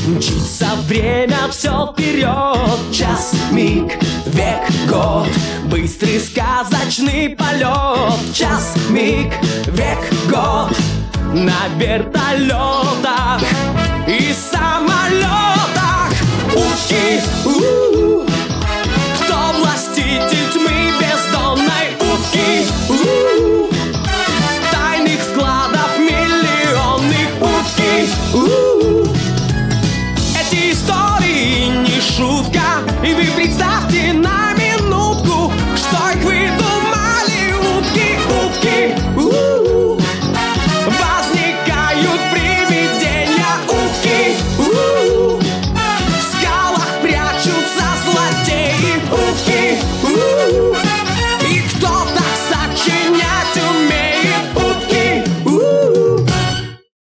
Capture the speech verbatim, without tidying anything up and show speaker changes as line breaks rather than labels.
Мчится время все вперед. Час, миг, век, год. Быстрый сказочный полет. Час, миг, век, год. На вертолетах и самолетах. Пушки, у-у-у.